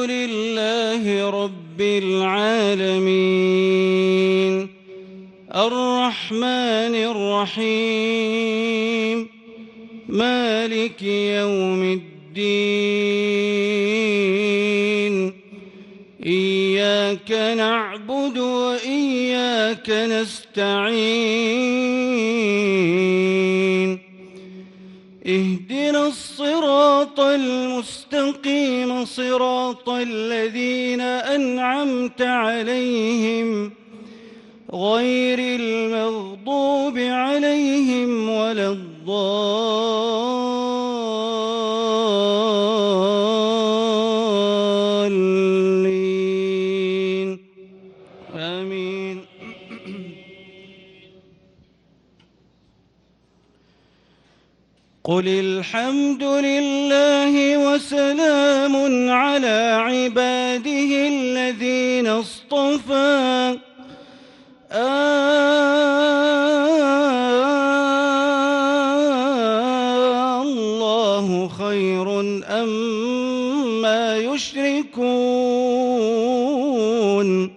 لله رب العالمين الرحمن الرحيم مالك يوم الدين إياك نعبد وإياك نستعين اهدنا الصراط المستقيم صراط الذين أنعمت عليهم غير المغضوب عليهم ولا الضالين آمين. قل الحمد لله وسلام على عباده الذين اصطفى الله خير أما يشركون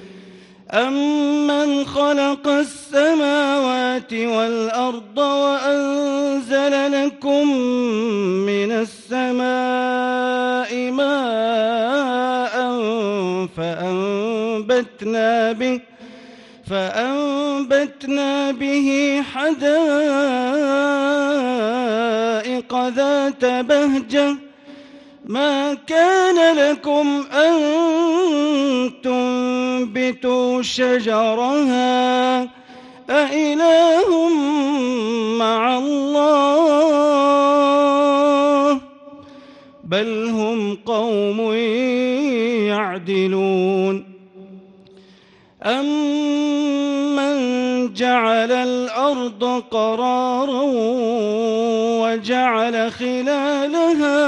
أمن خلق السماوات والأرض وأنزل لكم من السماء ماء فأنبتنا به حدائق ذات بهجة ما كان لكم أن تنبتوا شجرها أإله مع الله بل هم قوم يعدلون أمن جعل الأرض قرارا وجعل خلالها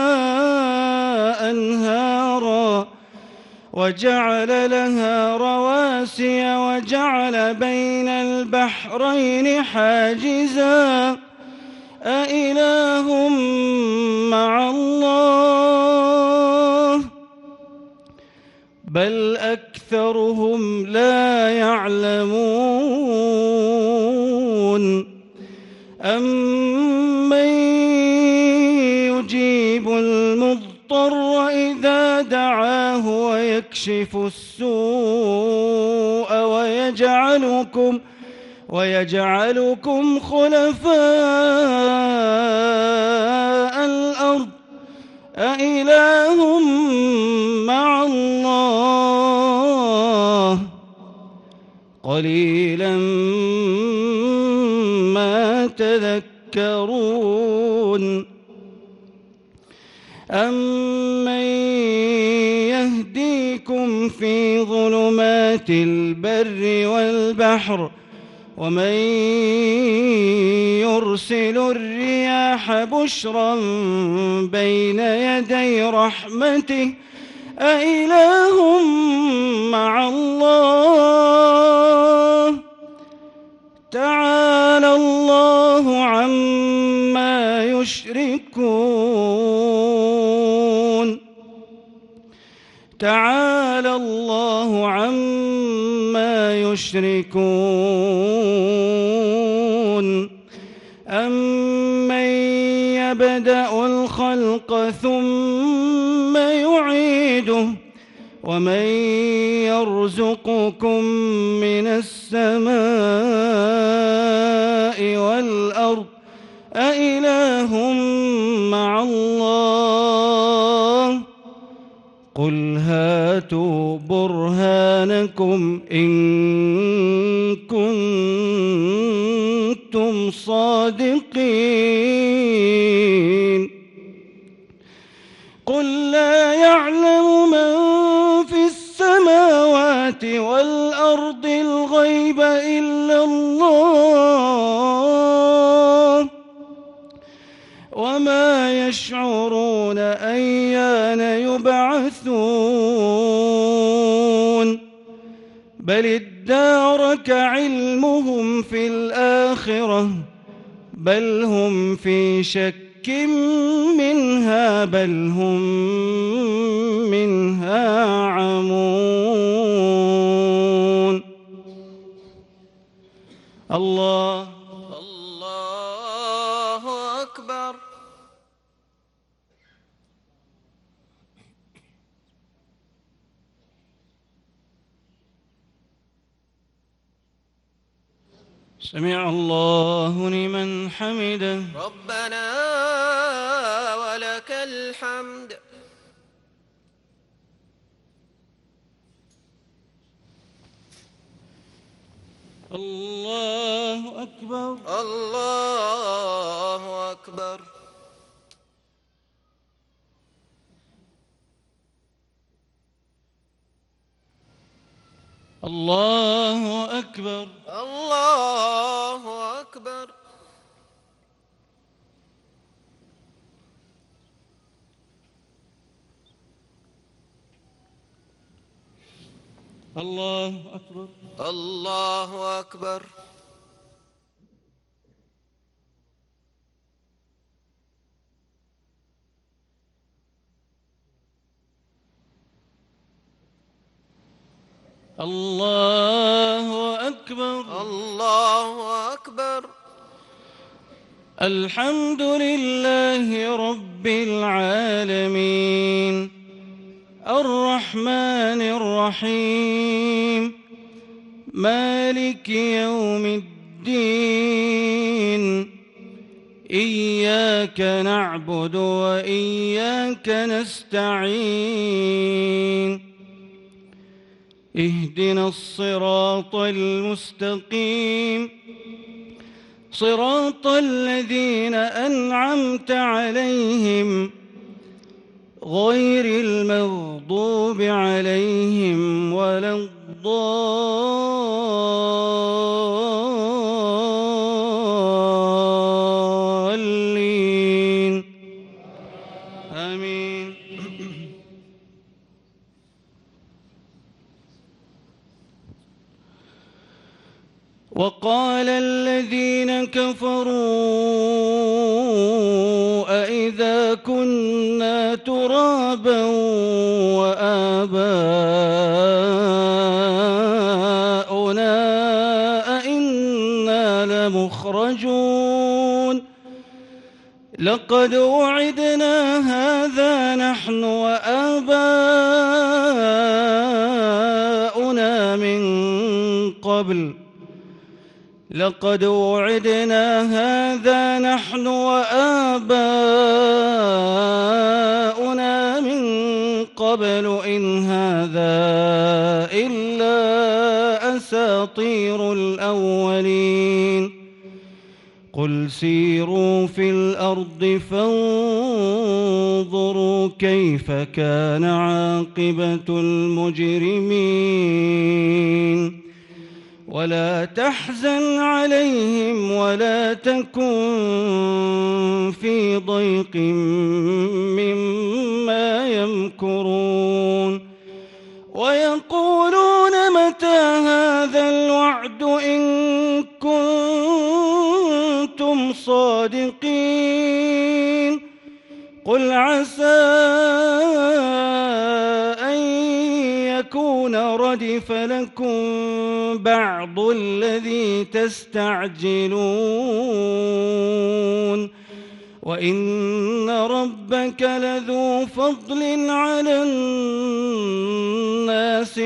أنهارا وجعل لها رواسي وجعل بين البحرين حاجزا أإله مع الله بل أكثرهم لا يعلمون أمن يجيب المضطر إذا دعاه ويكشف السوء ويجعلكم خلفاء الأرض أإله مع الله قليلا ما تذكرون أمن يهديكم في ظلمات البر والبحر ومن يرسل الرياح بشرا بين يدي رحمته أإله مع الله تعالى الله عما يشركون تعالى الله عما يشركون أمن يبدأ الخلق ثم يعيده ومن يرزقكم من السماء والأرض أإله مع الله قل هاتوا برهانكم إن كنتم صادقين قل لا يعلم من في السماوات والأرض الغيب إلا الله وما يشعرون أيان يبعثون بل ادارك علمهم في الآخرة بل هم في شك منها بل هم منها الله الله أكبر. سمع الله لمن حمده. ربنا ولك الحمد. الله أكبر. الله أكبر. الله أكبر. الله أكبر. الله أكبر. الله أكبر. الله أكبر. الله أكبر. الحمد لله رب العالمين الرحمن الرحيم مالك يوم الدين إياك نعبد وإياك نستعين اهدنا الصراط المستقيم صراط الذين أنعمت عليهم غير المغضوب عليهم ولا الضالين آمين. وقال الذين كفروا أإذا كنا ترابا وآباؤنا أئنا لمخرجون لقد وعدنا هذا نحن وآباؤنا من قبل لقد وعدنا هذا نحن وآباؤنا من قبل إن هذا إلا أساطير الأولين قل سيروا في الأرض فانظروا كيف كان عاقبة المجرمين ولا تحزن عليهم ولا تكن في ضيق مما يمكرون ويقولون متى هذا الوعد إن كنتم صادقين قل عسى أن يكون ردف لكم بعض الذي تستعجلون وإن ربك لذو فضل على الناس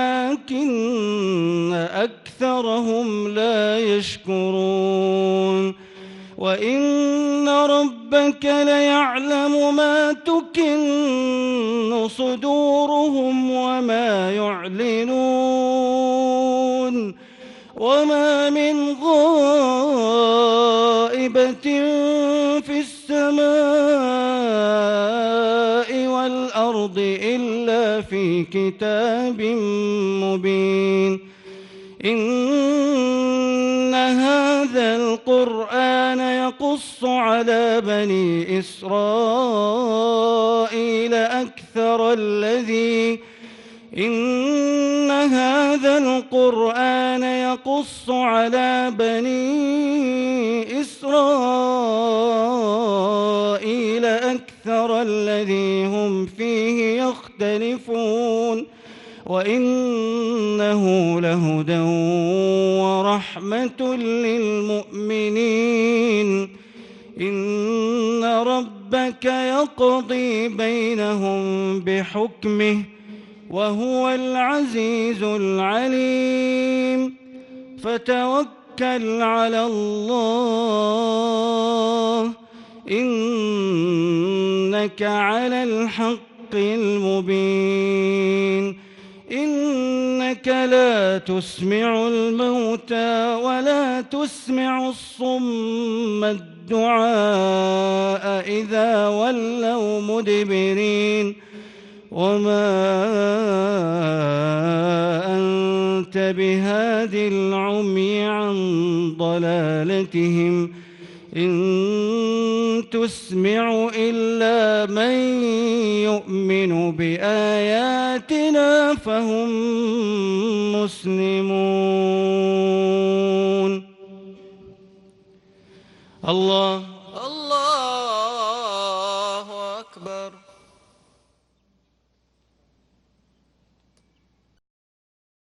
ولكن أكثرهم لا يشكرون وإن ربك ليعلم ما تكن صدورهم وما يعلنون وما من غائبة في السماء والأرض إلا في كتاب مبين إن هذا القرآن يقص على بني إسرائيل إن هذا القرآن يقص على بني إسرائيل أكثر الذي هم فيه يختلفون وإنه لهدى ورحمة للمؤمنين. إن ربك يقضي بينهم بحكمه وهو العزيز العليم. فتوكل على الله إنك على الحق المبين. إنك لا تسمع الموتى ولا تسمع الصم الدعاء إذا ولوا مدبرين. وما أنت بهاد العمي عن ضلالتهم إن تسمع إلا من يؤمن بآياتنا فهم مسلمون. الله